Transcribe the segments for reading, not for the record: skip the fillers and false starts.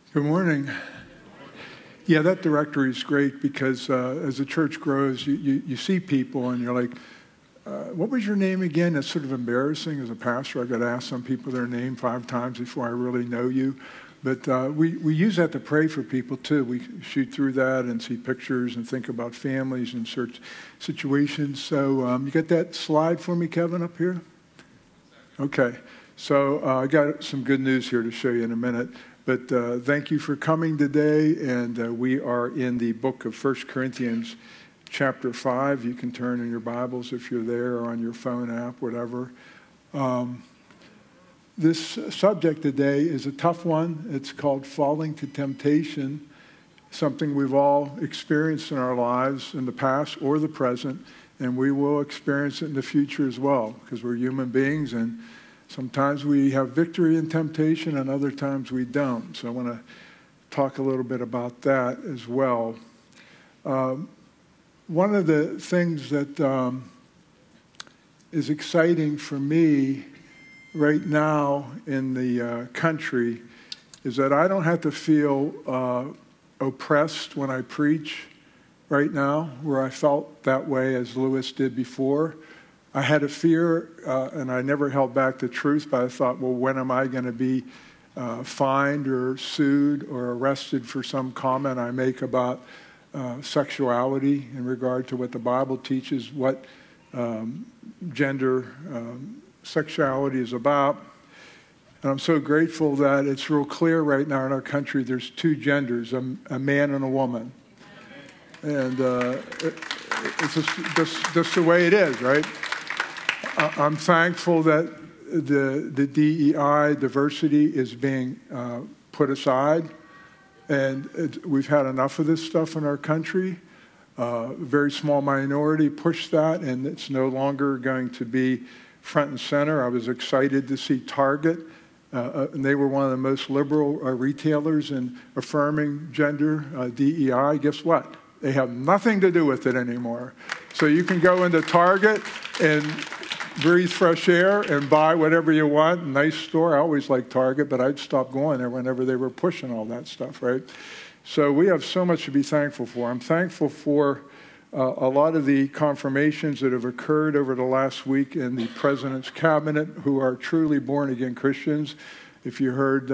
Good morning. Yeah, that directory is great because as the church grows, you see people and you're like, what was your name again? It's sort of embarrassing as a pastor. I got to ask some people their name 5 times before I really know you. But we use that to pray for people too. We shoot through that and see pictures and think about families and search situations. So you got that slide for me, Kevin, up here? Okay. So I got some good news here to show you in a minute. But thank you for coming today, and we are in the book of 1 Corinthians chapter 5. You can turn in your Bibles if you're there or on your phone app, whatever. This subject today is a tough one. It's called falling to temptation, something we've all experienced in our lives in the past or the present, and we will experience it in the future as well because we're human beings, and sometimes we have victory in temptation and other times we don't. So I want to talk a little bit about that as well. One of the things that is exciting for me right now in the country is that I don't have to feel oppressed when I preach right now, where I felt that way as Lewis did before. I had a fear, and I never held back the truth, but I thought, well, when am I going to be fined or sued or arrested for some comment I make about sexuality in regard to what the Bible teaches, what gender sexuality is about. And I'm so grateful that it's real clear right now in our country there's 2 genders, a man and a woman. And it's just the way it is, right? I'm thankful that the DEI, diversity, is being put aside. And we've had enough of this stuff in our country. A very small minority pushed that, and it's no longer going to be front and center. I was excited to see Target, and they were one of the most liberal retailers in affirming gender DEI. Guess what? They have nothing to do with it anymore. So you can go into Target and breathe fresh air and buy whatever you want. Nice store. I always liked Target, but I'd stop going there whenever they were pushing all that stuff, right? So we have so much to be thankful for. I'm thankful for a lot of the confirmations that have occurred over the last week in the President's Cabinet who are truly born-again Christians. If you heard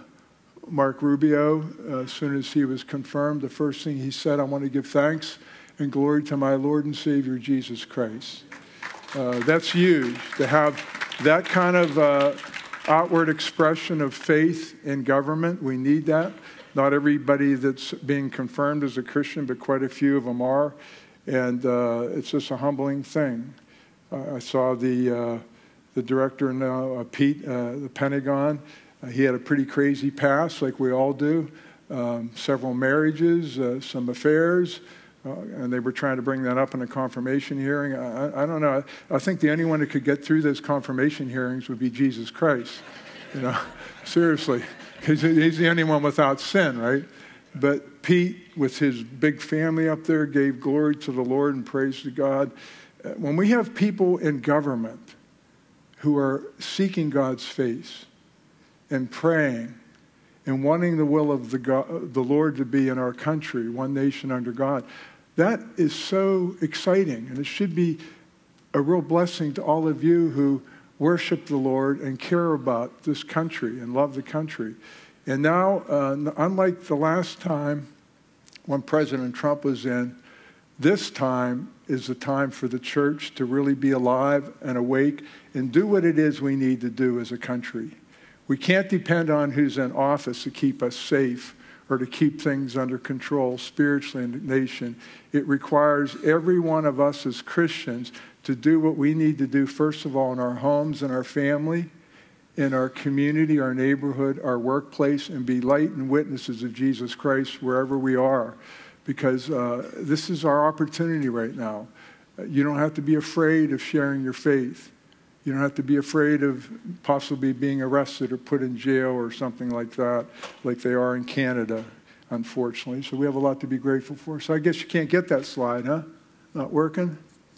Mark Rubio, as soon as he was confirmed, the first thing he said, I want to give thanks and glory to my Lord and Savior, Jesus Christ. That's huge, to have that kind of outward expression of faith in government. We need that. Not everybody that's being confirmed is a Christian, but quite a few of them are. And it's just a humbling thing. I saw the director now, Pete, the Pentagon. He had a pretty crazy past, like we all do. Several marriages, some affairs. And they were trying to bring that up in a confirmation hearing. I don't know. I think the only one that could get through those confirmation hearings would be Jesus Christ. You know, seriously. Because he's the only one without sin, right? But Pete, with his big family up there, gave glory to the Lord and praise to God. When we have people in government who are seeking God's face and praying and wanting the will of the Lord to be in our country, one nation under God, that is so exciting. And it should be a real blessing to all of you who worship the Lord and care about this country and love the country. And now, unlike the last time when President Trump was in, this time is the time for the church to really be alive and awake and do what it is we need to do as a country. We can't depend on who's in office to keep us safe or to keep things under control spiritually in the nation. It requires every one of us as Christians to do what we need to do, first of all, in our homes and our family, in our community, our neighborhood, our workplace, and be light and witnesses of Jesus Christ wherever we are. Because this is our opportunity right now. You don't have to be afraid of sharing your faith. You don't have to be afraid of possibly being arrested or put in jail or something like that, like they are in Canada, unfortunately. So we have a lot to be grateful for. So I guess you can't get that slide, huh? Not working?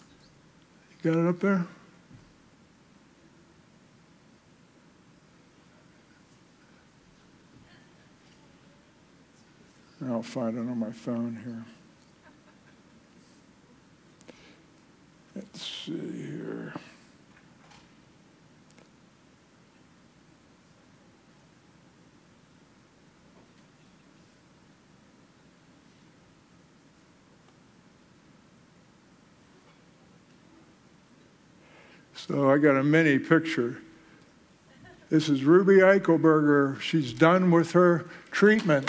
You got it up there? I'll find it on my phone here. Let's see here. So I got a mini picture. This is Ruby Eichelberger. She's done with her treatments.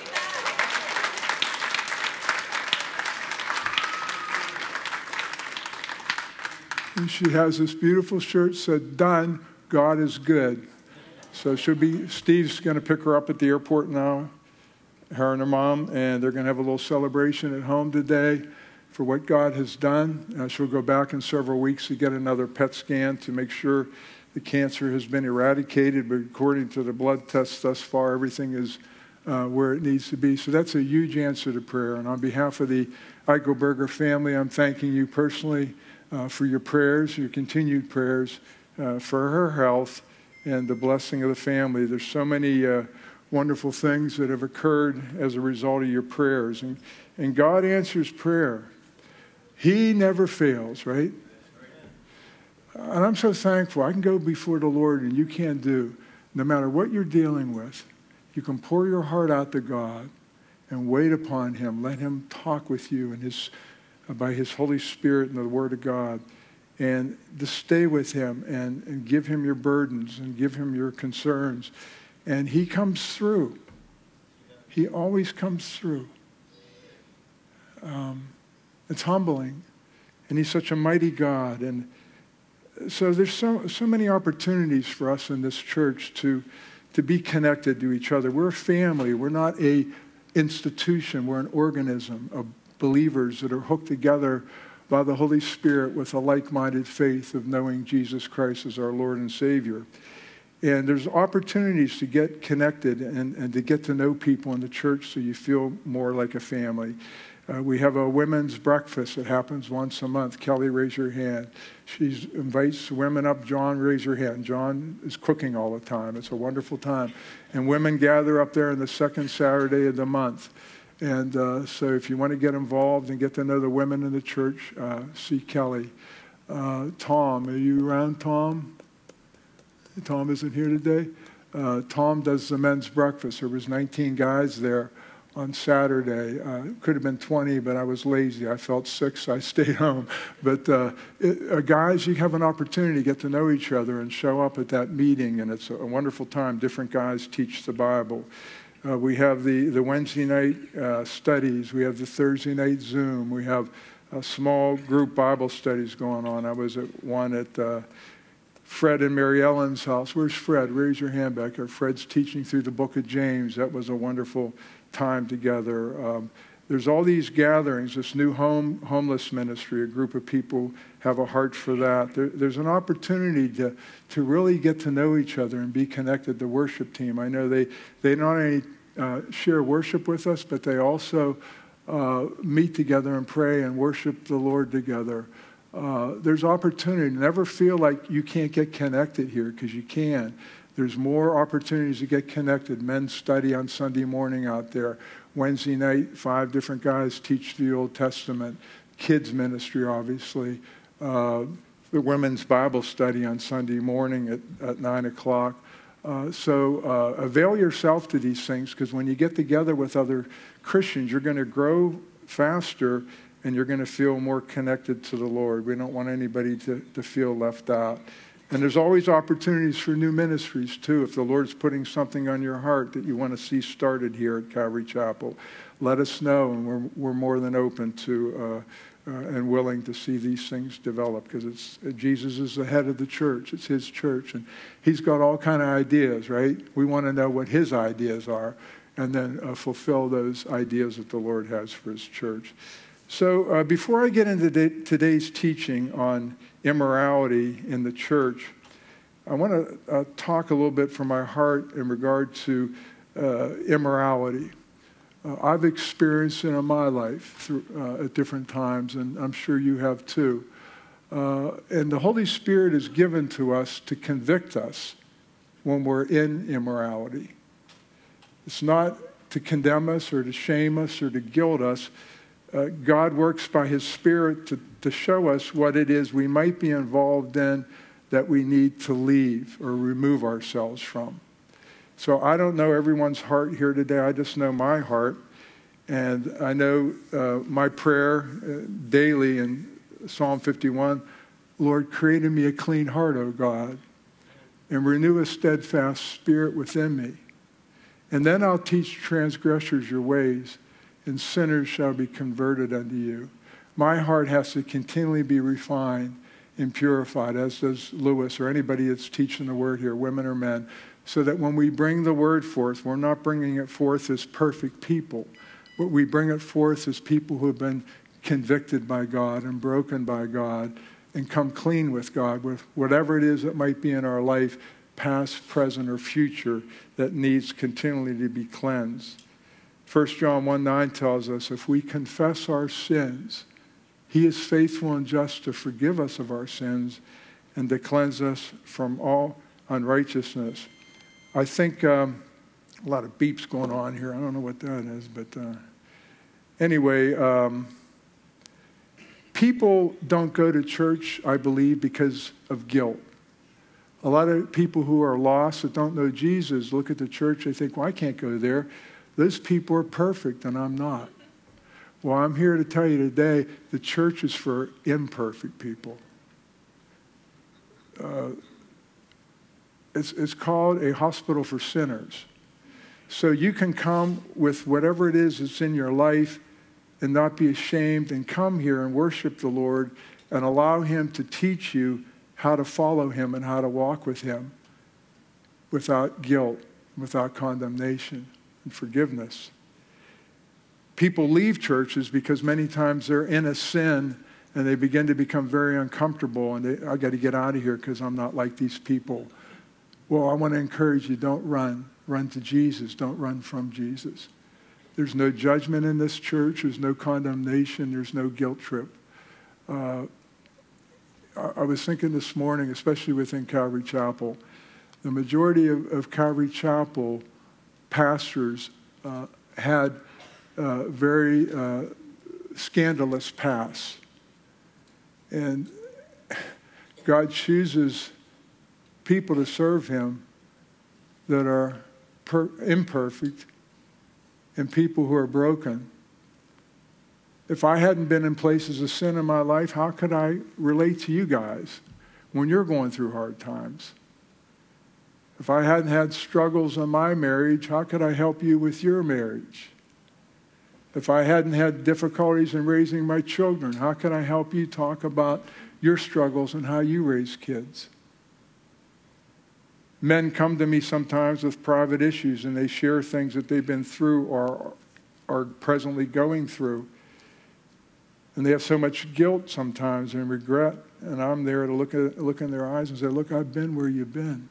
And she has this beautiful shirt said, "Done, God is good." So Steve's going to pick her up at the airport now, her and her mom, and they're going to have a little celebration at home today for what God has done. She'll go back in several weeks to get another PET scan to make sure the cancer has been eradicated, but according to the blood tests thus far, everything is where it needs to be. So that's a huge answer to prayer. And on behalf of the Eichelberger family, I'm thanking you personally for your prayers, your continued prayers for her health and the blessing of the family. There's so many wonderful things that have occurred as a result of your prayers. And God answers prayer. He never fails, right? And I'm so thankful. I can go before the Lord and you can do. No matter what you're dealing with, you can pour your heart out to God and wait upon Him. Let Him talk with you and by His Holy Spirit and the Word of God. And just stay with Him and give Him your burdens and give Him your concerns. And He comes through. He always comes through. It's humbling. And He's such a mighty God. And so there's so many opportunities for us in this church to be connected to each other. We're a family. We're not a institution. We're an organism of believers that are hooked together by the Holy Spirit with a like-minded faith of knowing Jesus Christ as our Lord and Savior. And there's opportunities to get connected and to get to know people in the church so you feel more like a family. We have a women's breakfast that happens once a month. Kelly, raise your hand. She invites women up. John, raise your hand. John is cooking all the time. It's a wonderful time. And women gather up there on the second Saturday of the month. And so if you want to get involved and get to know the women in the church, see Kelly. Tom, are you around, Tom? Tom isn't here today. Tom does the men's breakfast. There was 19 guys there on Saturday. Could have been 20, but I was lazy. I felt sick, so I stayed home. But guys, you have an opportunity to get to know each other and show up at that meeting, and it's a wonderful time. Different guys teach the Bible. We have the Wednesday night studies. We have the Thursday night Zoom. We have small group Bible studies going on. I was at one at Fred and Mary Ellen's house. Where's Fred? Raise your hand back there. Fred's teaching through the book of James. That was a wonderful time together. There's all these gatherings, this new homeless ministry, a group of people have a heart for that. There's an opportunity to really get to know each other and be connected. The worship team, I know they not only share worship with us, but they also meet together and pray and worship the Lord together. There's opportunity. Never feel like you can't get connected here, because you can. There's more opportunities to get connected. Men's study on Sunday morning out there. Wednesday night, 5 different guys teach the Old Testament. Kids ministry, obviously. The women's Bible study on Sunday morning at 9 o'clock. So avail yourself to these things, because when you get together with other Christians, you're going to grow faster and you're going to feel more connected to the Lord. We don't want anybody to feel left out. And there's always opportunities for new ministries, too. If the Lord's putting something on your heart that you want to see started here at Calvary Chapel, let us know, and we're more than open to and willing to see these things develop, because Jesus is the head of the church. It's His church, and He's got all kind of ideas, right? We want to know what His ideas are and then fulfill those ideas that the Lord has for His church. So before I get into today's teaching on immorality in the church, I want to talk a little bit from my heart in regard to immorality. I've experienced it in my life at different times, and I'm sure you have too. And the Holy Spirit is given to us to convict us when we're in immorality. It's not to condemn us or to shame us or to guilt us. God works by his Spirit to show us what it is we might be involved in that we need to leave or remove ourselves from. So I don't know everyone's heart here today. I just know my heart. And I know my prayer daily in Psalm 51, Lord, create in me a clean heart, O God, and renew a steadfast spirit within me. And then I'll teach transgressors your ways, and sinners shall be converted unto you. My heart has to continually be refined and purified, as does Lewis or anybody that's teaching the word here, women or men, so that when we bring the word forth, we're not bringing it forth as perfect people, but we bring it forth as people who have been convicted by God and broken by God and come clean with God, with whatever it is that might be in our life, past, present, or future, that needs continually to be cleansed. 1 John 1:9 tells us, if we confess our sins, he is faithful and just to forgive us of our sins and to cleanse us from all unrighteousness. I think a lot of beeps going on here. I don't know what that is, but anyway, people don't go to church, I believe, because of guilt. A lot of people who are lost that don't know Jesus look at the church, they think, well, I can't go there. Those people are perfect and I'm not. Well, I'm here to tell you today, the church is for imperfect people. It's called a hospital for sinners. So you can come with whatever it is that's in your life and not be ashamed and come here and worship the Lord and allow him to teach you how to follow him and how to walk with him without guilt, without condemnation and forgiveness. People leave churches because many times they're in a sin and they begin to become very uncomfortable and I got to get out of here because I'm not like these people. Well, I want to encourage you, don't run. Run to Jesus. Don't run from Jesus. There's no judgment in this church. There's no condemnation. There's no guilt trip. I was thinking this morning, especially within Calvary Chapel, the majority of Calvary Chapel pastors had very scandalous past. And God chooses people to serve him that are imperfect and people who are broken. If I hadn't been in places of sin in my life, how could I relate to you guys when you're going through hard times? If I hadn't had struggles in my marriage, how could I help you with your marriage? If I hadn't had difficulties in raising my children, how can I help you talk about your struggles and how you raise kids? Men come to me sometimes with private issues and they share things that they've been through or are presently going through. And they have so much guilt sometimes and regret. And I'm there to look in their eyes and say, look, I've been where you've been.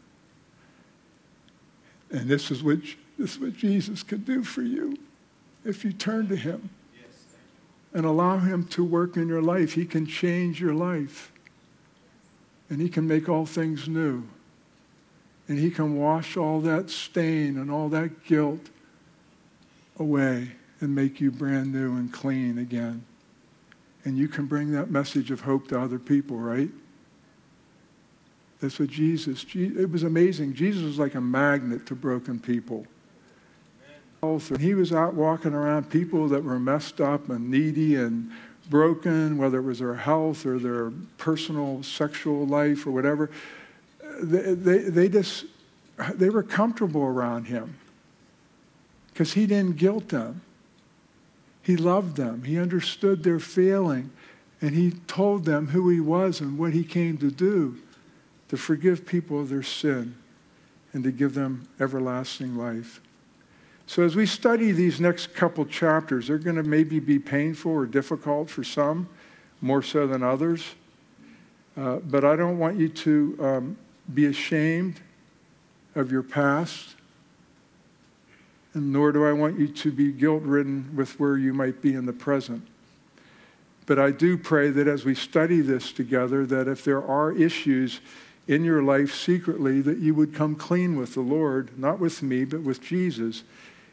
And this is what Jesus could do for you if you turn to him and allow him to work in your life. He can change your life. And he can make all things new. And he can wash all that stain and all that guilt away and make you brand new and clean again. And you can bring that message of hope to other people, right? That's what it was amazing. Jesus was like a magnet to broken people. And he was out walking around people that were messed up and needy and broken, whether it was their health or their personal sexual life or whatever. They were comfortable around him because he didn't guilt them. He loved them. He understood their failing, and he told them who he was and what he came to do, to forgive people of their sin and to give them everlasting life. So as we study these next couple chapters, they're going to maybe be painful or difficult for some, more so than others. But I don't want you to be ashamed of your past, and nor do I want you to be guilt-ridden with where you might be in the present. But I do pray that as we study this together, that if there are issues in your life secretly, that you would come clean with the Lord, not with me, but with Jesus,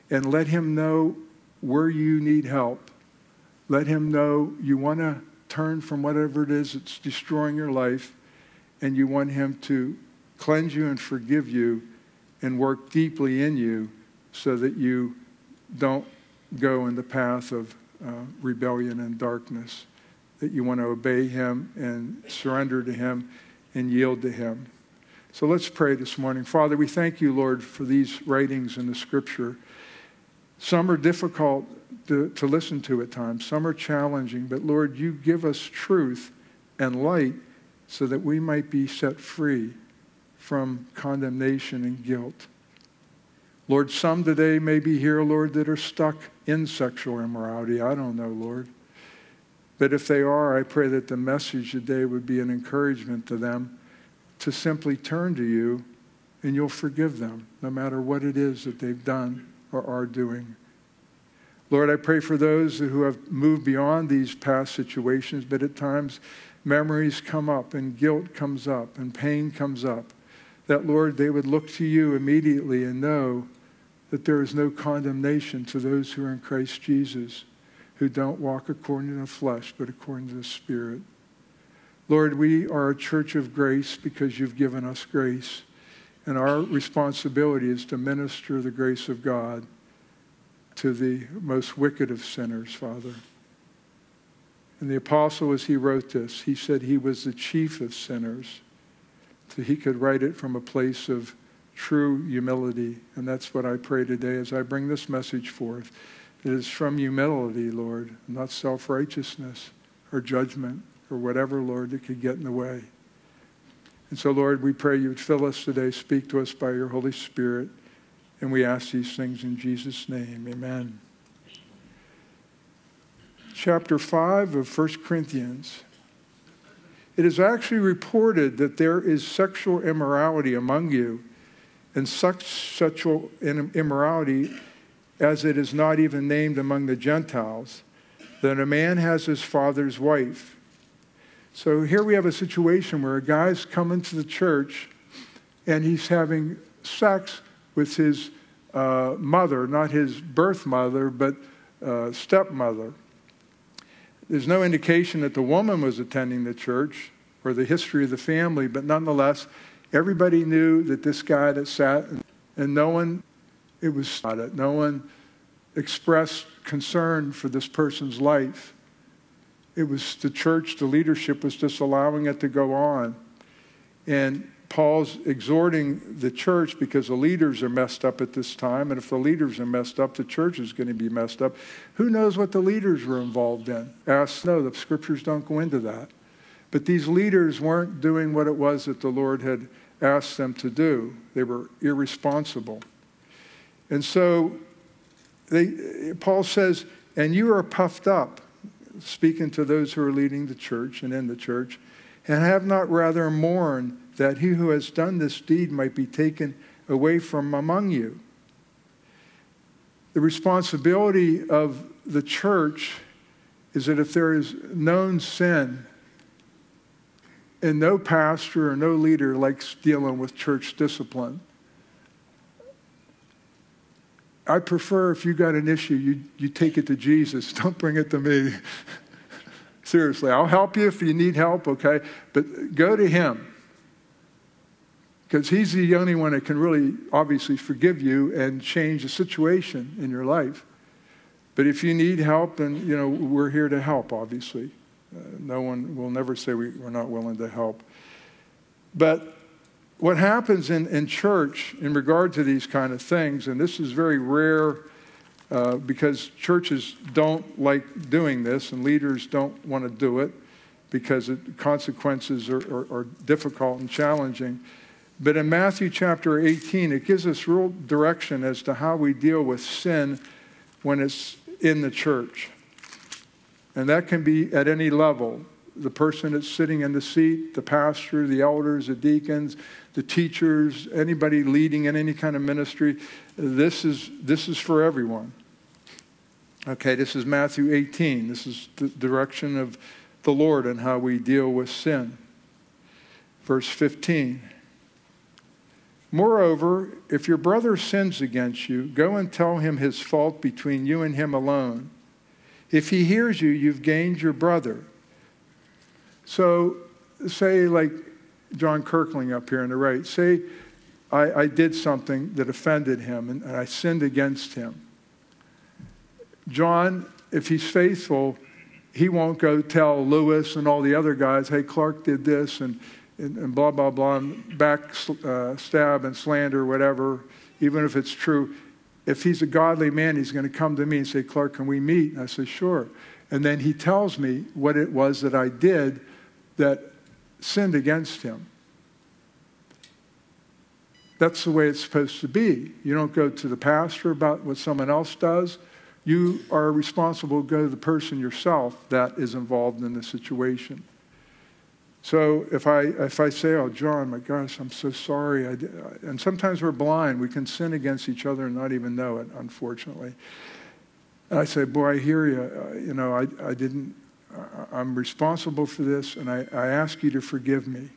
and let him know where you need help. Let him know you want to turn from whatever it is that's destroying your life, and you want him to cleanse you and forgive you and work deeply in you so that you don't go in the path of rebellion and darkness, that you want to obey him and surrender to him and yield to him. So let's pray this morning. Father, we thank you, Lord, for these writings in the Scripture. Some are difficult to listen to at times. Some are challenging. But, Lord, you give us truth and light so that we might be set free from condemnation and guilt. Lord, some today may be here, Lord, that are stuck in sexual immorality. I don't know, Lord. But if they are, I pray that the message today would be an encouragement to them to simply turn to you, and you'll forgive them, no matter what it is that they've done or are doing. Lord, I pray for those who have moved beyond these past situations, but at times memories come up and guilt comes up and pain comes up, that, Lord, they would look to you immediately and know that there is no condemnation to those who are in Christ Jesus, who don't walk according to the flesh, but according to the Spirit. Lord, we are a church of grace because you've given us grace. And our responsibility is to minister the grace of God to the most wicked of sinners, Father. And the apostle, as he wrote this, he said he was the chief of sinners. So he could write it from a place of true humility. And that's what I pray today as I bring this message forth. It is from humility, Lord, not self-righteousness or judgment or whatever, Lord, that could get in the way. And so, Lord, we pray you would fill us today, speak to us by your Holy Spirit, and we ask these things in Jesus' name. Amen. Chapter 5 of 1 Corinthians. It is actually reported that there is sexual immorality among you, and such sexual immorality as it is not even named among the Gentiles, that a man has his father's wife. So here we have a situation where a guy's coming to the church and he's having sex with his mother, not his birth mother, but stepmother. There's no indication that the woman was attending the church or the history of the family, but nonetheless, everybody knew that this guy that sat, and no one expressed concern for this person's life. It was the church, the leadership was just allowing it to go on. And Paul's exhorting the church because the leaders are messed up at this time. And if the leaders are messed up, the church is going to be messed up. Who knows what the leaders were involved in? No, the scriptures don't go into that. But these leaders weren't doing what it was that the Lord had asked them to do. They were irresponsible. And so Paul says, and you are puffed up, speaking to those who are leading the church and in the church, and have not rather mourned that he who has done this deed might be taken away from among you. The responsibility of the church is that if there is known sin, and no pastor or no leader likes dealing with church discipline, I prefer if you got an issue, you take it to Jesus. Don't bring it to me. Seriously, I'll help you if you need help, okay? But go to him. Because he's the only one that can really, obviously, forgive you and change the situation in your life. But if you need help, then, we're here to help, obviously. No one will never say we're not willing to help. But what happens in church in regard to these kind of things, and this is very rare because churches don't like doing this and leaders don't want to do it because the consequences are difficult and challenging. But in Matthew chapter 18, it gives us real direction as to how we deal with sin when it's in the church. And that can be at any level. The person that's sitting in the seat, the pastor, the elders, the deacons, the teachers, anybody leading in any kind of ministry. This is for everyone. Okay, this is Matthew 18. This is the direction of the Lord and how we deal with sin. Verse 15. Moreover, if your brother sins against you, go and tell him his fault between you and him alone. If he hears you, you've gained your brother. So say like John Kirkling up here on the right, say I did something that offended him and I sinned against him. John, if he's faithful, he won't go tell Lewis and all the other guys, hey, Clark did this and blah, blah, blah, and backstab and slander, whatever, even if it's true. If he's a godly man, he's going to come to me and say, Clark, can we meet? And I say, sure. And then he tells me what it was that I did that sinned against him. That's the way it's supposed to be. You don't go to the pastor about what someone else does. You are responsible to go to the person yourself that is involved in the situation. So if I say, oh, John, my gosh, I'm so sorry. And sometimes we're blind. We can sin against each other and not even know it, unfortunately. And I say, boy, I hear you. I'm responsible for this, and I ask you to forgive me.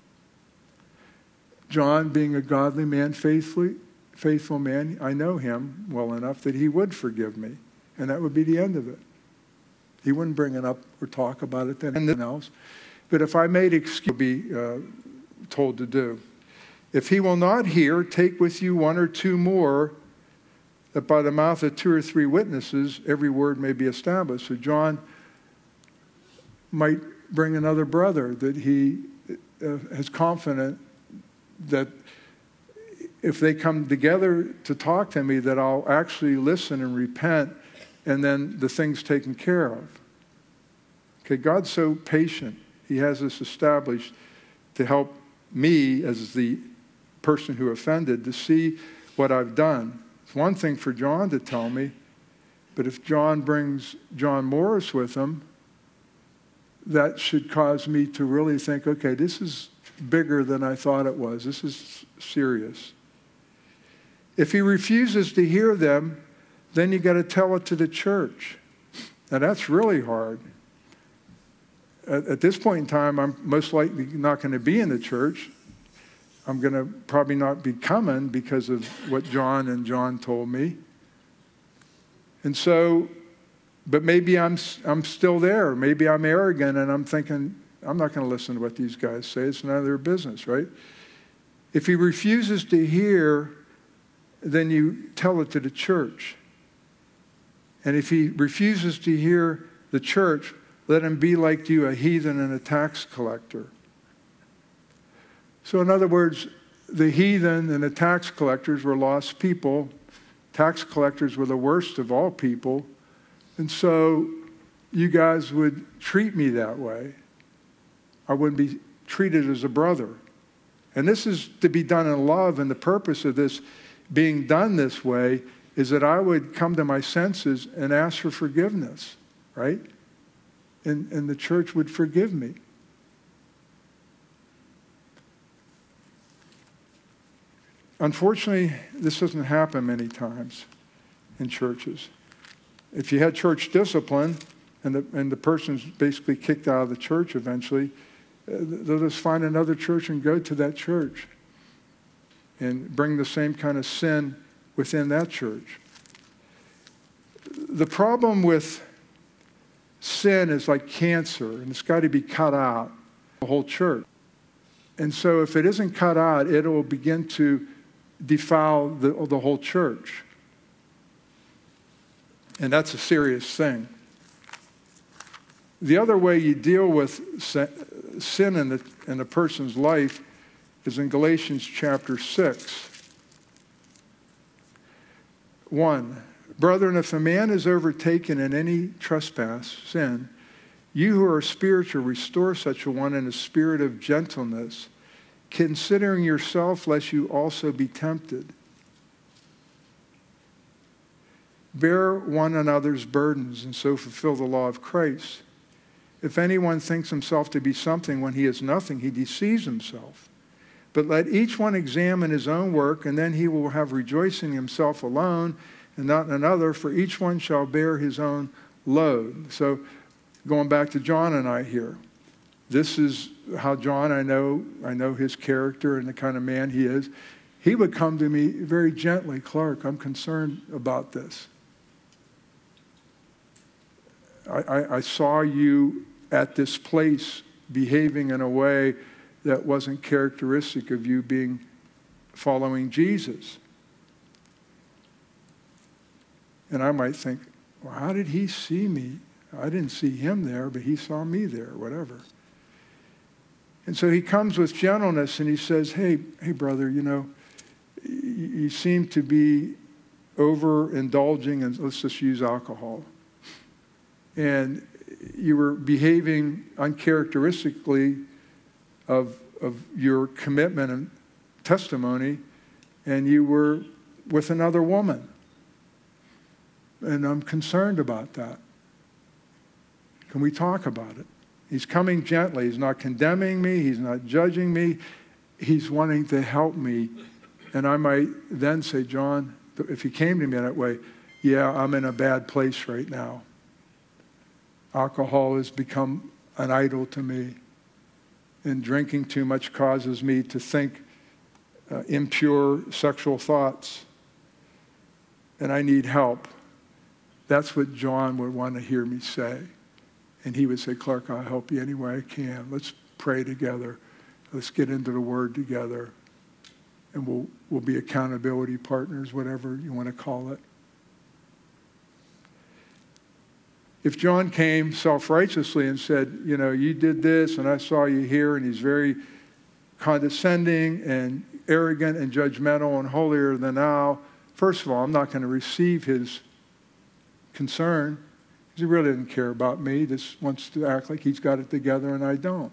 John, being a godly man, faithful man, I know him well enough that he would forgive me. And that would be the end of it. He wouldn't bring it up or talk about it then anything else. But if I made excuse, be told to do. If he will not hear, take with you one or two more, that by the mouth of 2 or 3 witnesses, every word may be established. So John might bring another brother that he is confident that if they come together to talk to me, that I'll actually listen and repent, and then the thing's taken care of. Okay, God's so patient. He has this established to help me as the person who offended to see what I've done. It's one thing for John to tell me, but if John brings John Morris with him, that should cause me to really think, okay, this is bigger than I thought it was. This is serious. If he refuses to hear them, then you got to tell it to the church. Now that's really hard. At this point in time, I'm most likely not going to be in the church. I'm going to probably not be coming because of what John and John told me. And so, but maybe I'm still there. Maybe I'm arrogant and I'm thinking, I'm not going to listen to what these guys say. It's none of their business, right? If he refuses to hear, then you tell it to the church. And if he refuses to hear the church, let him be like you, a heathen and a tax collector. So in other words, the heathen and the tax collectors were lost people. Tax collectors were the worst of all people. And so you guys would treat me that way. I wouldn't be treated as a brother. And this is to be done in love, and the purpose of this being done this way is that I would come to my senses and ask for forgiveness, right? And the church would forgive me. Unfortunately, this doesn't happen many times in churches. If you had church discipline and the person's basically kicked out of the church eventually, they'll just find another church and go to that church and bring the same kind of sin within that church. The problem with sin is like cancer, and it's got to be cut out, the whole church. And so if it isn't cut out, it will begin to defile the whole church. And that's a serious thing. The other way you deal with sin in a person's life is in Galatians chapter 6. 1. Brethren, if a man is overtaken in any trespass, sin, you who are spiritual, restore such a one in a spirit of gentleness, considering yourself, lest you also be tempted. Bear one another's burdens, and so fulfill the law of Christ. If anyone thinks himself to be something when he is nothing, he deceives himself. But let each one examine his own work, and then he will have rejoicing in himself alone, and not in another, for each one shall bear his own load. So going back to John and I here, this is how John, I know his character and the kind of man he is. he would come to me very gently, Clark, I'm concerned about this. I saw you at this place behaving in a way that wasn't characteristic of you being following Jesus. And I might think, well, how did he see me? I didn't see him there, but he saw me there, whatever. And so he comes with gentleness and he says, hey brother, you seem to be overindulging in, let's just use alcohol. And you were behaving uncharacteristically of your commitment and testimony, and you were with another woman. And I'm concerned about that. Can we talk about it? He's coming gently. He's not condemning me. He's not judging me. He's wanting to help me. And I might then say, John, if he came to me that way, yeah, I'm in a bad place right now. Alcohol has become an idol to me. And drinking too much causes me to think impure sexual thoughts. And I need help. That's what John would want to hear me say. And he would say, Clark, I'll help you any way I can. Let's pray together. Let's get into the Word together. And we'll be accountability partners, whatever you want to call it. If John came self-righteously and said, you did this and I saw you here, and he's very condescending and arrogant and judgmental and holier than thou, first of all, I'm not going to receive his concern. He really doesn't care about me. He just wants to act like he's got it together and I don't.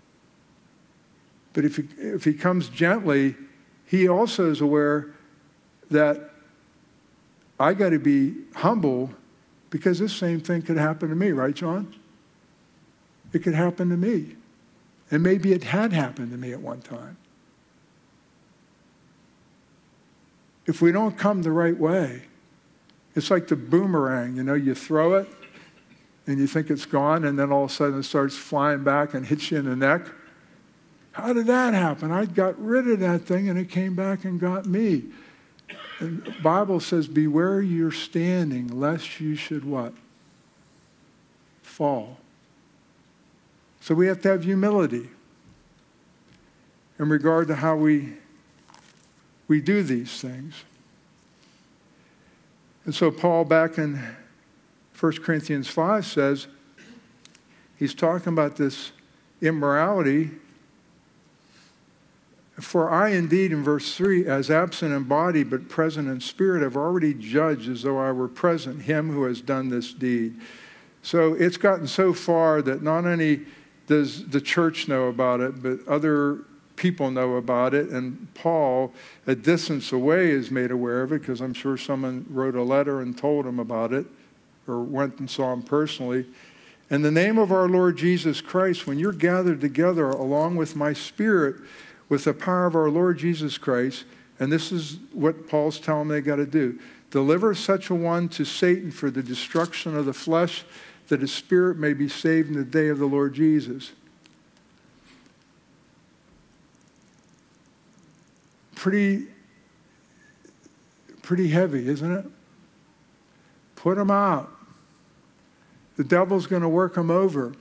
But if he comes gently, he also is aware that I got to be humble, because this same thing could happen to me, right, John? It could happen to me. And maybe it had happened to me at one time. If we don't come the right way, it's like the boomerang, you throw it and you think it's gone, and then all of a sudden it starts flying back and hits you in the neck. How did that happen? I got rid of that thing and it came back and got me. And the Bible says, beware you're standing, lest you should what? Fall. So we have to have humility in regard to how we do these things. And so Paul, back in 1 Corinthians 5, says, he's talking about this immorality. For I indeed, in verse 3, as absent in body but present in spirit, have already judged as though I were present him who has done this deed. So it's gotten so far that not only does the church know about it, but other people know about it. And Paul, a distance away, is made aware of it, because I'm sure someone wrote a letter and told him about it, or went and saw him personally. In the name of our Lord Jesus Christ, when you're gathered together along with my spirit, with the power of our Lord Jesus Christ, and this is what Paul's telling them they got to do, deliver such a one to Satan for the destruction of the flesh, that his spirit may be saved in the day of the Lord Jesus. Pretty heavy, isn't it? Put him out. The devil's going to work him over.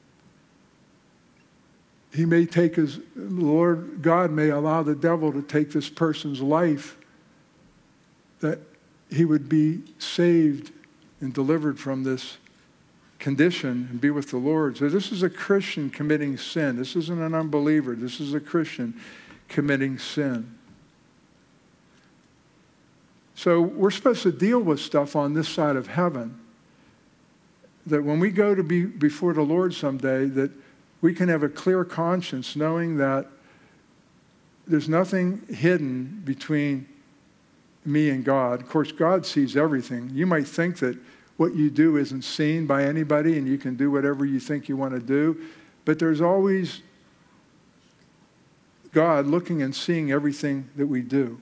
He may take the Lord God may allow the devil to take this person's life, that he would be saved and delivered from this condition and be with the Lord. So this is a Christian committing sin. This isn't an unbeliever. This is a Christian committing sin. So we're supposed to deal with stuff on this side of heaven, that when we go to be before the Lord someday, that we can have a clear conscience knowing that there's nothing hidden between me and God. Of course, God sees everything. You might think that what you do isn't seen by anybody and you can do whatever you think you want to do, but there's always God looking and seeing everything that we do.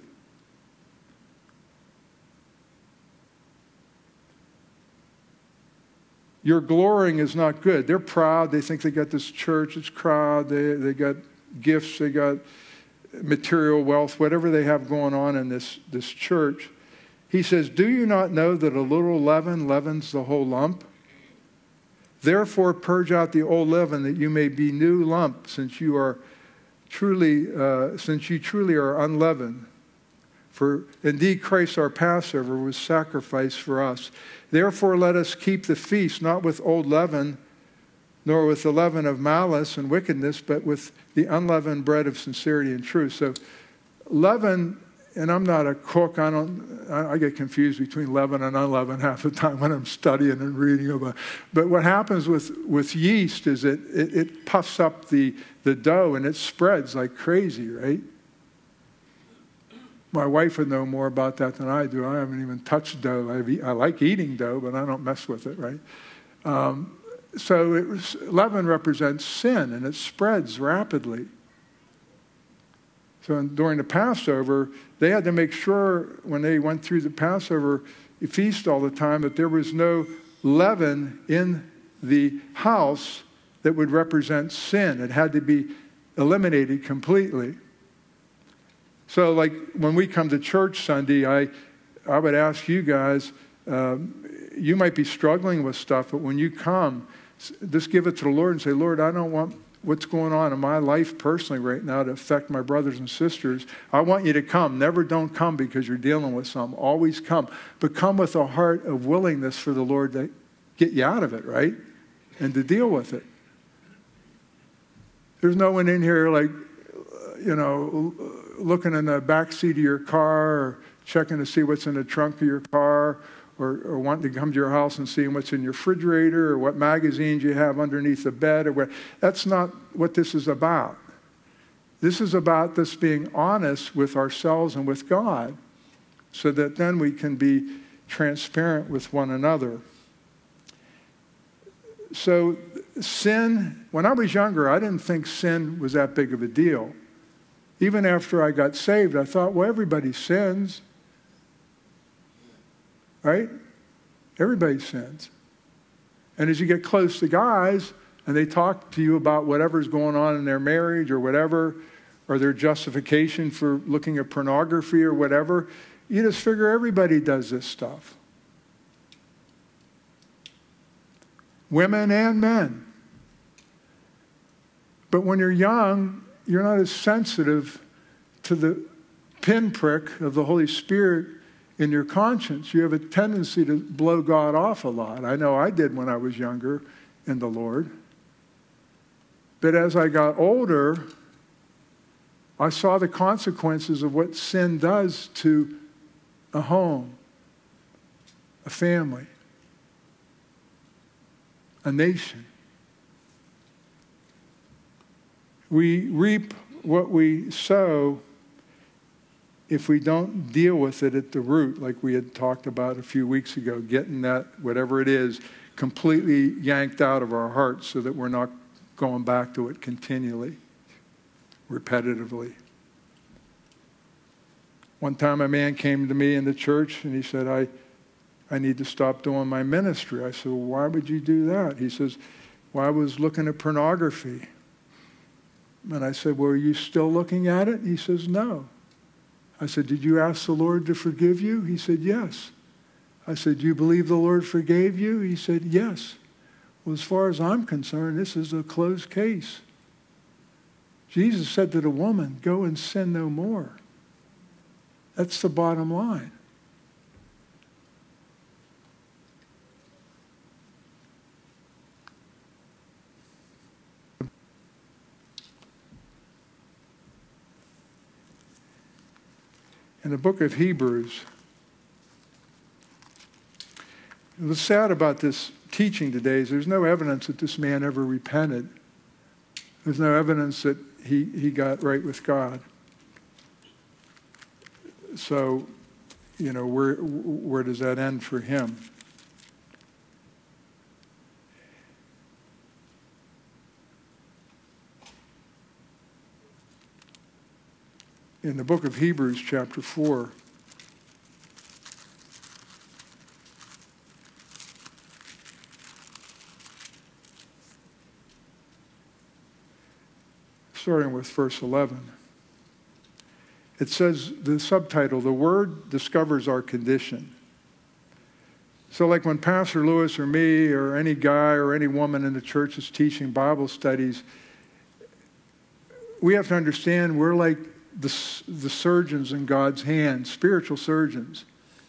Your glorying is not good. They're proud. They think they got this church. It's crowd. They got gifts. They got material wealth, whatever they have going on in this church. He says, do you not know that a little leaven leavens the whole lump? Therefore purge out the old leaven, that you may be new lump, since you truly are unleavened. For indeed Christ our Passover was sacrificed for us. Therefore let us keep the feast, not with old leaven, nor with the leaven of malice and wickedness, but with the unleavened bread of sincerity and truth. So leaven, and I'm not a cook, I get confused between leaven and unleavened half the time when I'm studying and reading about it. But what happens with yeast is it puffs up the dough and it spreads like crazy, right? My wife would know more about that than I do. I haven't even touched dough. I like eating dough, but I don't mess with it, right? So leaven represents sin, and it spreads rapidly. So during the Passover, they had to make sure when they went through the Passover feast all the time that there was no leaven in the house that would represent sin. It had to be eliminated completely. So like when we come to church Sunday, I would ask you guys, you might be struggling with stuff, but when you come, just give it to the Lord and say, Lord, I don't want what's going on in my life personally right now to affect my brothers and sisters. I want you to come. Never don't come because you're dealing with something. Always come. But come with a heart of willingness for the Lord to get you out of it, right? And to deal with it. There's no one in here like, looking in the back seat of your car or checking to see what's in the trunk of your car or wanting to come to your house and seeing what's in your refrigerator or what magazines you have underneath the bed. That's not what this is about. This is about this being honest with ourselves and with God so that then we can be transparent with one another. So sin, when I was younger, I didn't think sin was that big of a deal. Even after I got saved, I thought, well, everybody sins. Right? Everybody sins. And as you get close to guys and they talk to you about whatever's going on in their marriage or whatever, or their justification for looking at pornography or whatever, you just figure everybody does this stuff. Women and men. But when you're young, you're not as sensitive to the pinprick of the Holy Spirit in your conscience. You have a tendency to blow God off a lot. I know I did when I was younger in the Lord. But as I got older, I saw the consequences of what sin does to a home, a family, a nation. We reap what we sow if we don't deal with it at the root, like we had talked about a few weeks ago, getting that, whatever it is, completely yanked out of our hearts so that we're not going back to it continually, repetitively. One time a man came to me in the church and he said, I need to stop doing my ministry. I said, well, why would you do that? He says, well, I was looking at pornography. And I said, well, are you still looking at it? He says, no. I said, did you ask the Lord to forgive you? He said, yes. I said, do you believe the Lord forgave you? He said, yes. Well, as far as I'm concerned, this is a closed case. Jesus said to the woman, go and sin no more. That's the bottom line. In the book of Hebrews, what's sad about this teaching today is there's no evidence that this man ever repented. There's no evidence that he got right with God. So, where does that end for him? In the book of Hebrews, chapter 4, starting with verse 11. It says, the subtitle, "The Word Discovers Our Condition." So like when Pastor Lewis or me or any guy or any woman in the church is teaching Bible studies, we have to understand we're like the surgeons in God's hands, spiritual surgeons.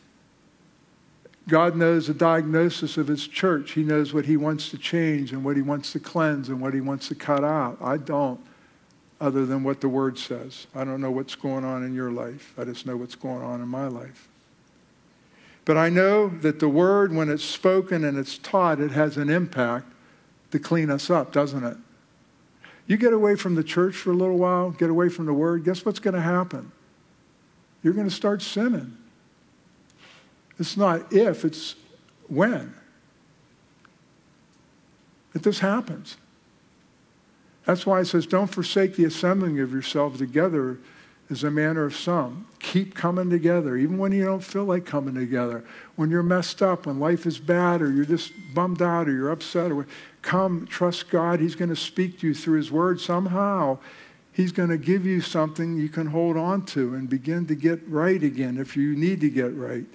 God knows the diagnosis of his church. He knows what he wants to change and what he wants to cleanse and what he wants to cut out. I don't, other than what the Word says. I don't know what's going on in your life. I just know what's going on in my life. But I know that the Word, when it's spoken and it's taught, it has an impact to clean us up, doesn't it? You get away from the church for a little while, get away from the Word, guess what's going to happen? You're going to start sinning. It's not if, it's when. It just happens. That's why it says, don't forsake the assembling of yourselves together as a manner of some. Keep coming together, even when you don't feel like coming together. When you're messed up, when life is bad, or you're just bummed out, or you're upset, or come, trust God. He's going to speak to you through his Word. Somehow, he's going to give you something you can hold on to and begin to get right again if you need to get right.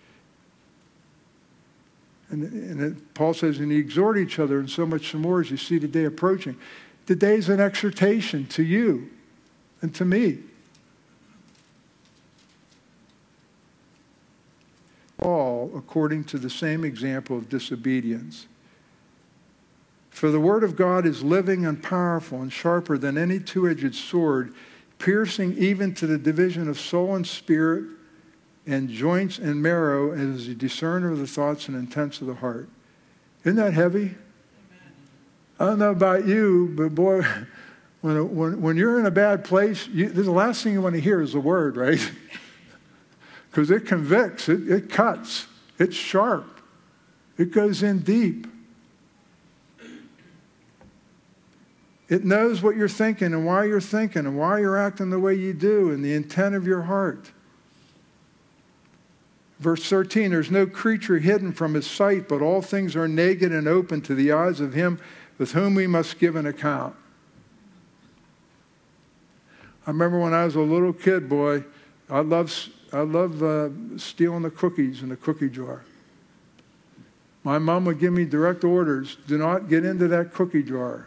And Paul says, and you exhort each other, and so much more as you see the day approaching. The day is an exhortation to you and to me. All according to the same example of disobedience. For the Word of God is living and powerful and sharper than any two-edged sword, piercing even to the division of soul and spirit and joints and marrow, and is a discerner of the thoughts and intents of the heart. Isn't that heavy? Amen. I don't know about you, but boy, when you're in a bad place, the last thing you want to hear is the Word, right? Because it convicts, it cuts, it's sharp, it goes in deep. It knows what you're thinking and why you're acting the way you do and the intent of your heart. Verse 13, there's no creature hidden from his sight, but all things are naked and open to the eyes of him with whom we must give an account. I remember when I was a little kid, boy, I love stealing the cookies in the cookie jar. My mom would give me direct orders, do not get into that cookie jar.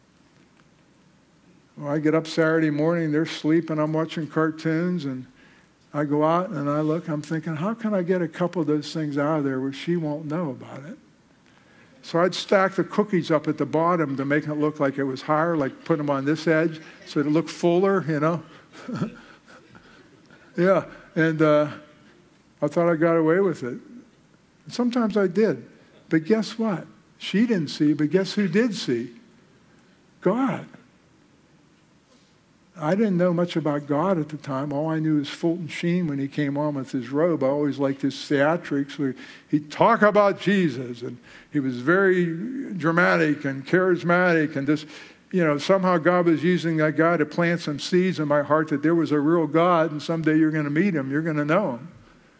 Well, I get up Saturday morning, they're sleeping, I'm watching cartoons, and I go out and I look, I'm thinking, how can I get a couple of those things out of there where she won't know about it? So I'd stack the cookies up at the bottom to make it look like it was higher, like put them on this edge so it looked fuller, you know. Yeah, and I thought I got away with it. Sometimes I did. But guess what? She didn't see, but guess who did see? God. I didn't know much about God at the time. All I knew was Fulton Sheen when he came on with his robe. I always liked his theatrics where he'd talk about Jesus, and he was very dramatic and charismatic, and just, you know, somehow God was using that guy to plant some seeds in my heart that there was a real God, and someday you're going to meet him, you're going to know him.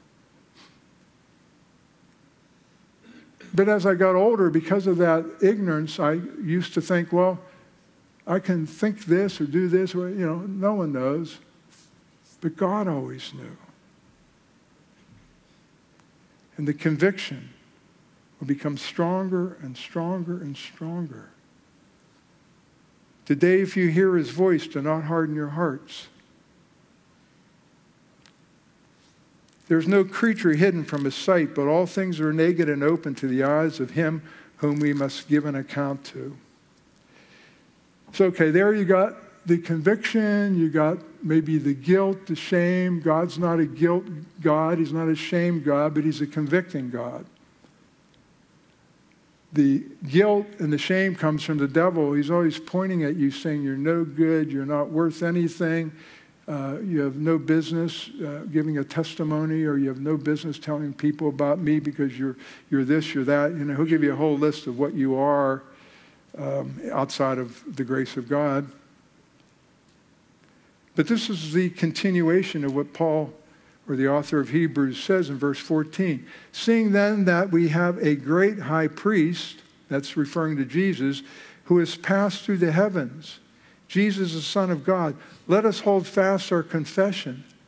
But as I got older, because of that ignorance, I used to think, well, I can think this or do this, or, you know, no one knows. But God always knew. And the conviction will become stronger and stronger and stronger. Today, if you hear his voice, do not harden your hearts. There's no creature hidden from his sight, but all things are naked and open to the eyes of him whom we must give an account to. So, okay, there you got the conviction, you got maybe the guilt, the shame. God's not a guilt God, he's not a shame God, but he's a convicting God. The guilt and the shame comes from the devil. He's always pointing at you saying you're no good, you're not worth anything, you have no business giving a testimony, or you have no business telling people about me because you're this, you're that. You know, he'll give you a whole list of what you are outside of the grace of God. But this is the continuation of what Paul, or the author of Hebrews, says in verse 14. Seeing then that we have a great high priest, that's referring to Jesus, who has passed through the heavens, Jesus the Son of God, let us hold fast our confession.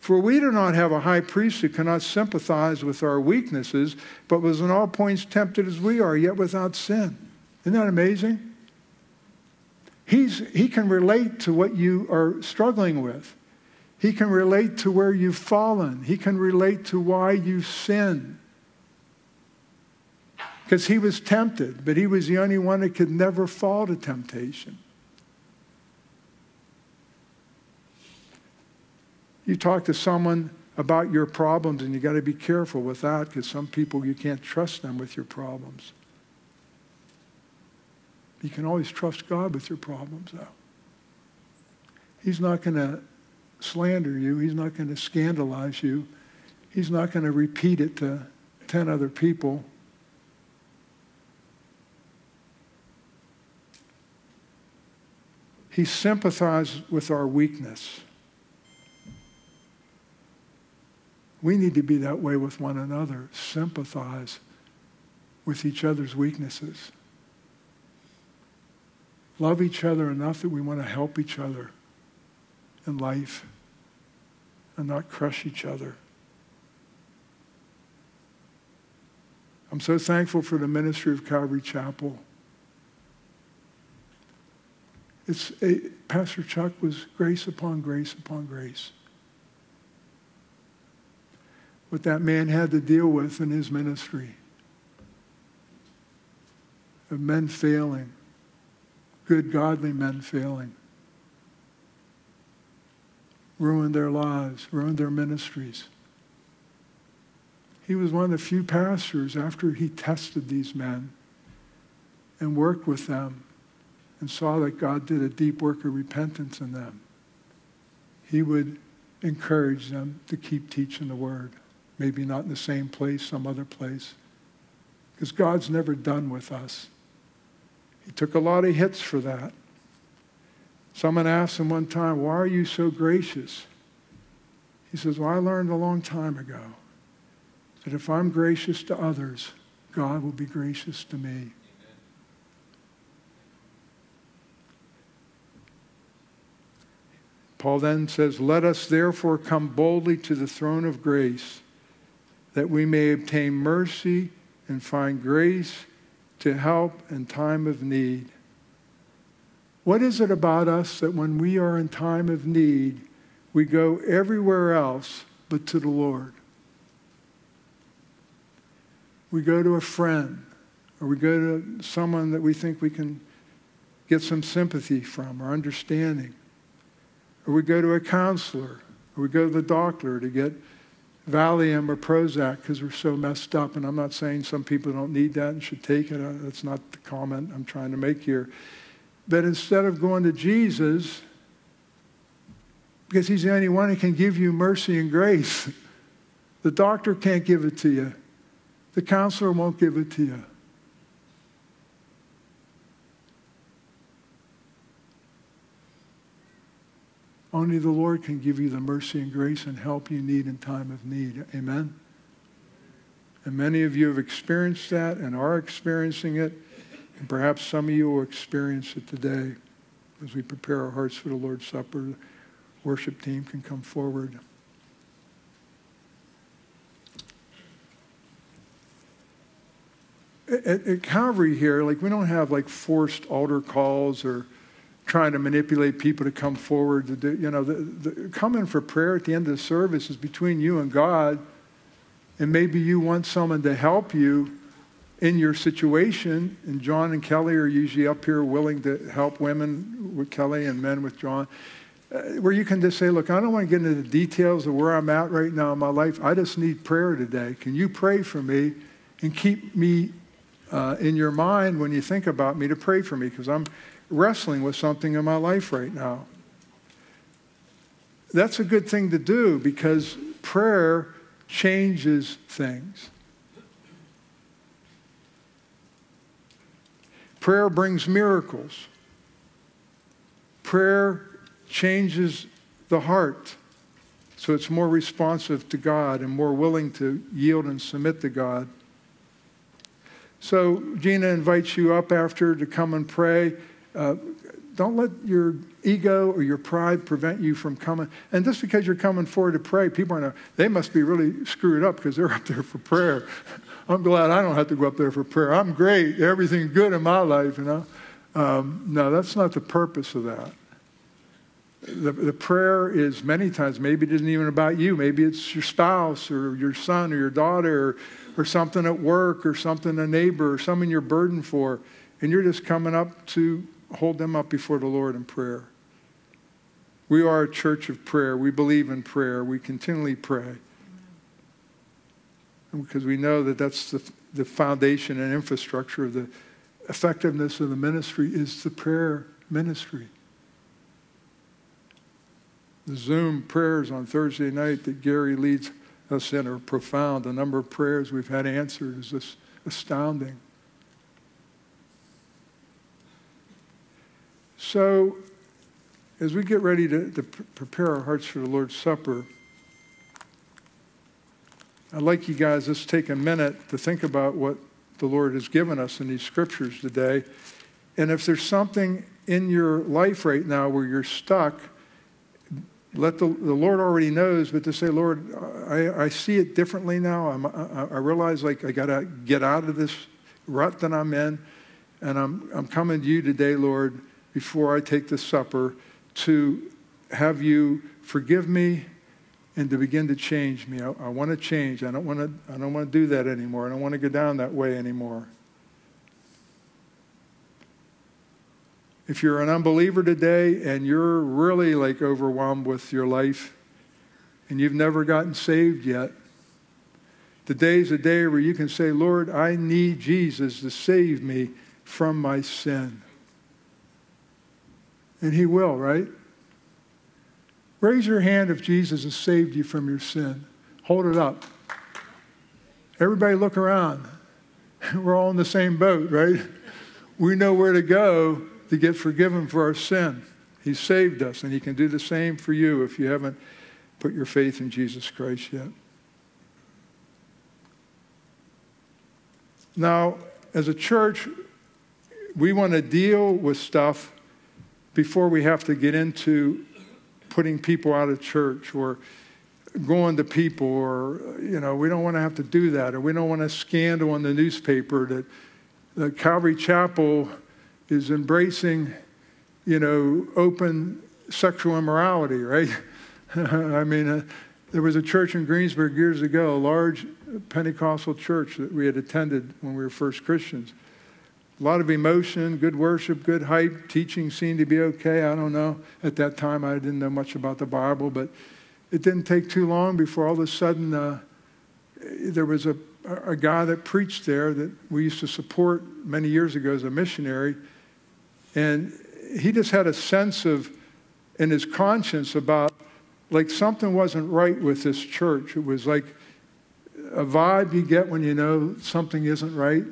For we do not have a high priest who cannot sympathize with our weaknesses, but was in all points tempted as we are, yet without sin. Isn't that amazing? He can relate to what you are struggling with. He can relate to where you've fallen. He can relate to why you sin. Because he was tempted, but he was the only one that could never fall to temptation. You talk to someone about your problems, and you got to be careful with that, because some people, you can't trust them with your problems. You can always trust God with your problems, though. He's not going to slander you. He's not going to scandalize you. He's not going to repeat it to 10 other people. He sympathizes with our weakness. We need to be that way with one another. Sympathize with each other's weaknesses. Love each other enough that we want to help each other in life and not crush each other. I'm so thankful for the ministry of Calvary Chapel. Pastor Chuck was grace upon grace upon grace. What that man had to deal with in his ministry of men failing, good godly men failing, ruined their lives, ruined their ministries. He was one of the few pastors, after he tested these men and worked with them and saw that God did a deep work of repentance in them, he would encourage them to keep teaching the word. Maybe not in the same place, some other place. Because God's never done with us. He took a lot of hits for that. Someone asked him one time, why are you so gracious? He says, well, I learned a long time ago that if I'm gracious to others, God will be gracious to me. Amen. Paul then says, let us therefore come boldly to the throne of grace, that we may obtain mercy and find grace to help in time of need. What is it about us that when we are in time of need, we go everywhere else but to the Lord? We go to a friend, or we go to someone that we think we can get some sympathy from or understanding. Or we go to a counselor, or we go to the doctor to get Valium or Prozac because we're so messed up. And I'm not saying some people don't need that and should take it. That's not the comment I'm trying to make here. But instead of going to Jesus, because he's the only one who can give you mercy and grace, the doctor can't give it to you. The counselor won't give it to you. Only the Lord can give you the mercy and grace and help you need in time of need. Amen? And many of you have experienced that and are experiencing it. And perhaps some of you will experience it today as we prepare our hearts for the Lord's Supper. The worship team can come forward. At Calvary here, we don't have forced altar calls or trying to manipulate people to come forward to do, the coming for prayer at the end of the service is between you and God. And maybe you want someone to help you in your situation. And John and Kelly are usually up here willing to help women with Kelly and men with John. Where you can just say, look, I don't want to get into the details of where I'm at right now in my life. I just need prayer today. Can you pray for me and keep me in your mind when you think about me to pray for me? Because I'm wrestling with something in my life right now. That's a good thing to do because prayer changes things. Prayer brings miracles. Prayer changes the heart so it's more responsive to God and more willing to yield and submit to God. So Gina invites you up after to come and pray. don't let your ego or your pride prevent you from coming. And just because you're coming forward to pray, people are they must be really screwed up because they're up there for prayer. I'm glad I don't have to go up there for prayer. I'm great. Everything's good in my life, you know. No, that's not the purpose of that. The prayer is many times, maybe it isn't even about you. Maybe it's your spouse or your son or your daughter or something at work or something a neighbor or someone you're burdened for. And you're just coming up to hold them up before the Lord in prayer. We are a church of prayer. We believe in prayer. We continually pray. Because we know that that's the foundation and infrastructure of the effectiveness of the ministry is the prayer ministry. The Zoom prayers on Thursday night that Gary leads us in are profound. The number of prayers we've had answered is just astounding. So, as we get ready to prepare our hearts for the Lord's Supper, I'd like you guys just take a minute to think about what the Lord has given us in these scriptures today. And if there's something in your life right now where you're stuck, let the Lord already knows, but to say, Lord, I see it differently now. I realize like I got to get out of this rut that I'm in. And I'm coming to you today, Lord, before I take the supper, to have you forgive me and to begin to change me. I want to change. I don't want to do that anymore. I don't want to go down that way anymore. If you're an unbeliever today and you're really like overwhelmed with your life and you've never gotten saved yet, today's a day where you can say, Lord, I need Jesus to save me from my sin. And he will, right? Raise your hand if Jesus has saved you from your sin. Hold it up. Everybody look around. We're all in the same boat, right? We know where to go to get forgiven for our sin. He saved us, and he can do the same for you if you haven't put your faith in Jesus Christ yet. Now, as a church, we want to deal with stuff before we have to get into putting people out of church or going to people, or, you know, we don't want to have to do that, or we don't want a scandal in the newspaper that Calvary Chapel is embracing, you know, open sexual immorality, right? I mean, there was a church in Greensburg years ago, a large Pentecostal church that we had attended when we were first Christians. A lot of emotion, good worship, good hype, teaching seemed to be okay. I don't know. At that time, I didn't know much about the Bible, but it didn't take too long before all of a sudden there was a guy that preached there that we used to support many years ago as a missionary, and he just had a sense of, in his conscience about, like something wasn't right with this church. It was like a vibe you get when you know something isn't right.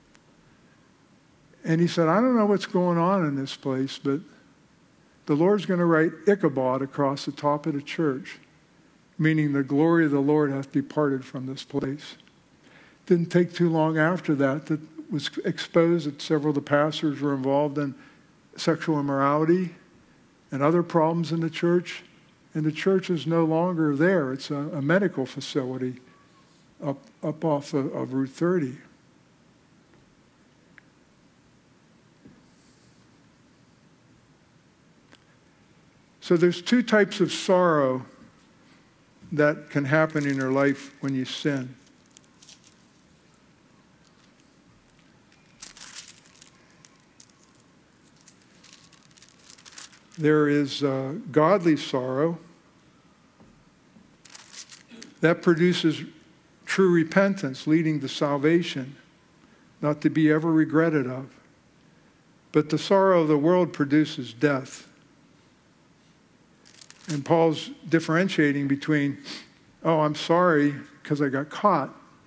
And he said, I don't know what's going on in this place, but the Lord's going to write Ichabod across the top of the church, meaning the glory of the Lord hath departed from this place. Didn't take too long after that that was exposed that several of the pastors were involved in sexual immorality and other problems in the church. And the church is no longer there. It's a medical facility up off of Route 30. So there's two types of sorrow that can happen in your life when you sin. There is godly sorrow that produces true repentance, leading to salvation, not to be ever regretted of. But the sorrow of the world produces death. And Paul's differentiating between, oh, I'm sorry because I got caught.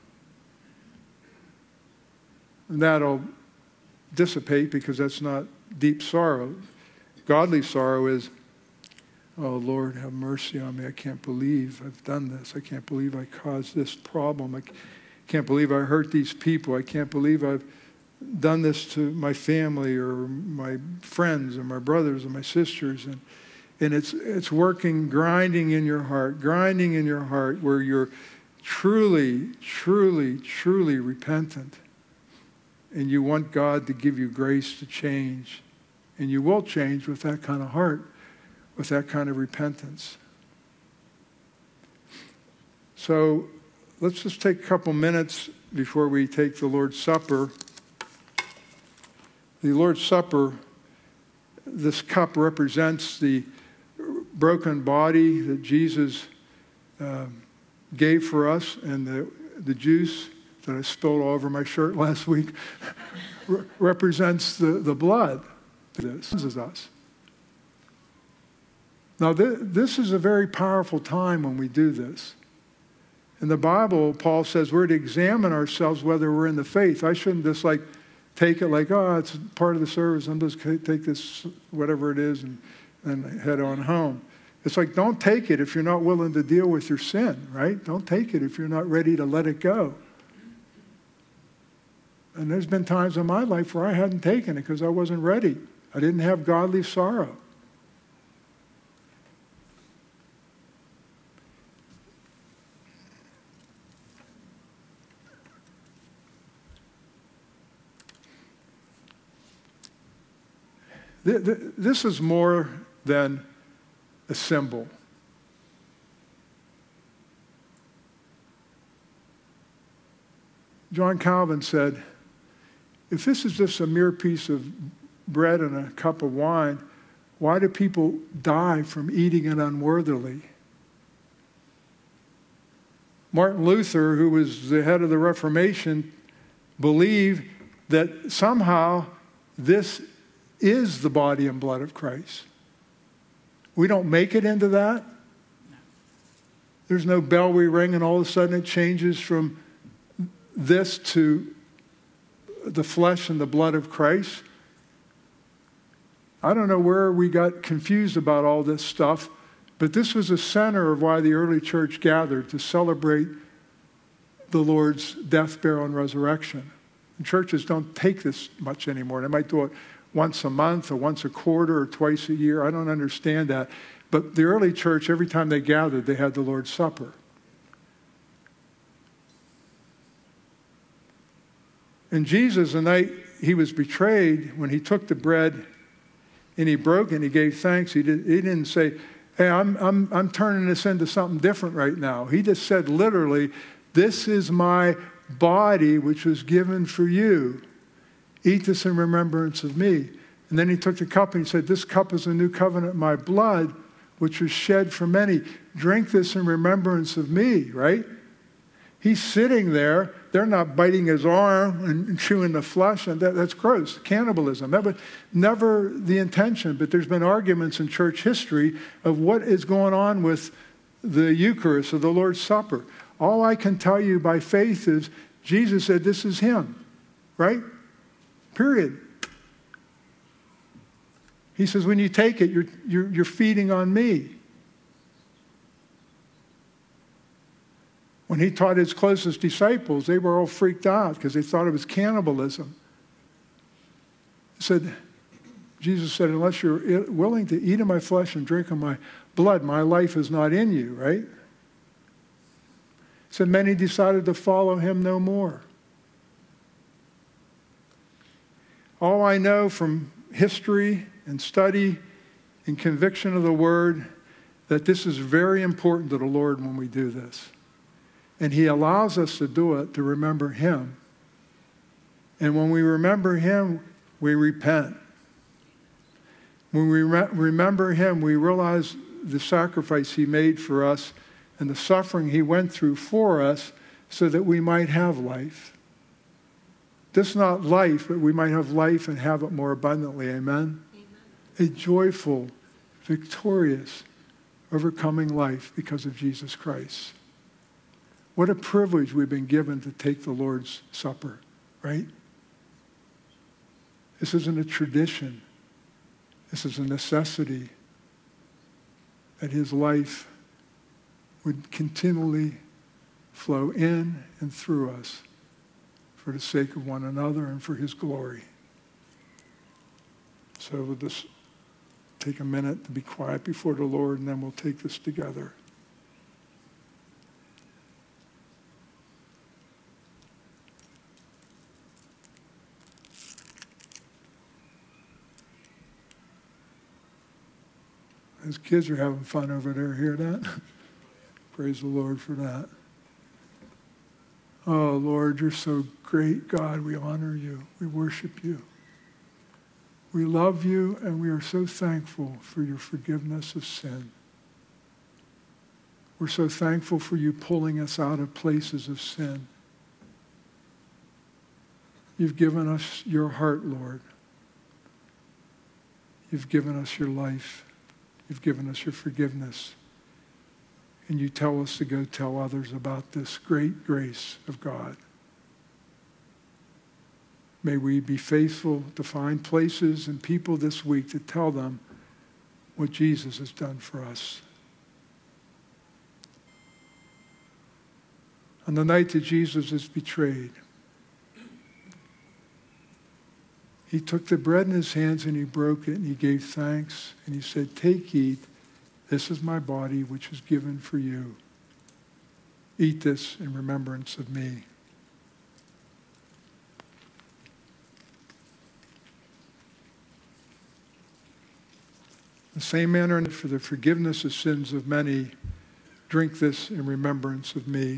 And that'll dissipate because that's not deep sorrow. Godly sorrow is, oh, Lord, have mercy on me. I can't believe I've done this. I can't believe I caused this problem. I can't believe I hurt these people. I can't believe I've done this to my family or my friends or my brothers or my sisters, and it's working, grinding in your heart, where you're truly, truly, truly repentant. And you want God to give you grace to change. And you will change with that kind of heart, with that kind of repentance. So let's just take a couple minutes before we take the Lord's Supper. The Lord's Supper, this cup represents the broken body that Jesus gave for us, and the juice that I spilled all over my shirt last week represents the blood. This is us. Now, this is a very powerful time when we do this. In the Bible, Paul says we're to examine ourselves whether we're in the faith. I shouldn't just take it like, oh, it's part of the service. I'm just going to take this, whatever it is, and head on home. It's like, don't take it if you're not willing to deal with your sin, right? Don't take it if you're not ready to let it go. And there's been times in my life where I hadn't taken it because I wasn't ready. I didn't have godly sorrow. This is more than a symbol. John Calvin said, if this is just a mere piece of bread and a cup of wine, why do people die from eating it unworthily? Martin Luther, who was the head of the Reformation, believed that somehow this is the body and blood of Christ. We don't make it into that. There's no bell we ring and all of a sudden it changes from this to the flesh and the blood of Christ. I don't know where we got confused about all this stuff, but this was the center of why the early church gathered to celebrate the Lord's death, burial, and resurrection. And churches don't take this much anymore. They might do it once a month or once a quarter or twice a year. I don't understand that. But the early church, every time they gathered, they had the Lord's Supper. And Jesus, the night he was betrayed, when he took the bread and he broke it and he gave thanks, he didn't say, hey, I'm turning this into something different right now. He just said literally, this is my body which was given for you. Eat this in remembrance of me. And then he took the cup and he said, this cup is a new covenant in my blood, which was shed for many. Drink this in remembrance of me, right? He's sitting there. They're not biting his arm and chewing the flesh. And that's gross. Cannibalism. That was never the intention. But there's been arguments in church history of what is going on with the Eucharist or the Lord's Supper. All I can tell you by faith is Jesus said this is him, right? Period. He says, when you take it, you're feeding on me. When he taught his closest disciples, they were all freaked out because they thought it was cannibalism. Jesus said, unless you're willing to eat of my flesh and drink of my blood, my life is not in you, right? So many decided to follow him no more. All I know from history and study and conviction of the Word, that this is very important to the Lord when we do this. And he allows us to do it to remember him. And when we remember him, we repent. When we remember him, we realize the sacrifice he made for us and the suffering he went through for us so that we might have life. Just not life, but we might have life and have it more abundantly. Amen? Amen. A joyful, victorious, overcoming life because of Jesus Christ. What a privilege we've been given to take the Lord's Supper, right? This isn't a tradition. This is a necessity that his life would continually flow in and through us for the sake of one another and for his glory. So we'll just take a minute to be quiet before the Lord, and then we'll take this together. His kids are having fun over there. Hear that? Praise the Lord for that. Oh, Lord, you're so great, God. We honor you. We worship you. We love you, and we are so thankful for your forgiveness of sin. We're so thankful for you pulling us out of places of sin. You've given us your heart, Lord. You've given us your life. You've given us your forgiveness. And you tell us to go tell others about this great grace of God. May we be faithful to find places and people this week to tell them what Jesus has done for us. On the night that Jesus is betrayed, he took the bread in his hands and he broke it and he gave thanks and he said, "Take, eat. This is my body which is given for you. Eat this in remembrance of me." In the same manner, for the forgiveness of sins of many, drink this in remembrance of me.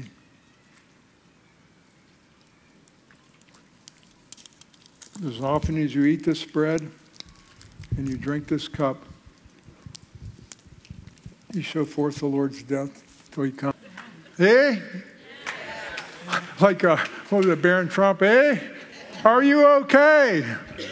As often as you eat this bread and you drink this cup, you show forth the Lord's death till he comes. Eh? Like, what was it, Baron Trump? Eh? Are you okay?